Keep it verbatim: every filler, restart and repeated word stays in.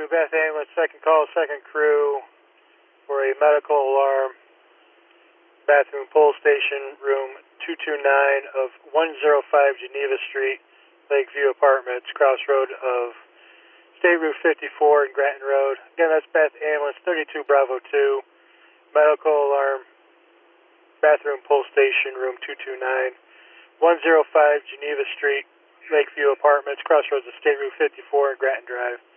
Beth Ambulance, second call, second crew for a medical alarm. Bathroom pull station, room two two nine of one oh five Geneva Street, Lakeview Apartments, crossroad of State Route fifty-four and Granton Road. Again, that's Beth Ambulance, thirty-two Bravo two, medical alarm, bathroom pull station, room two two nine, one oh five Geneva Street, Lakeview Apartments, crossroads of State Route fifty-four and Granton Drive.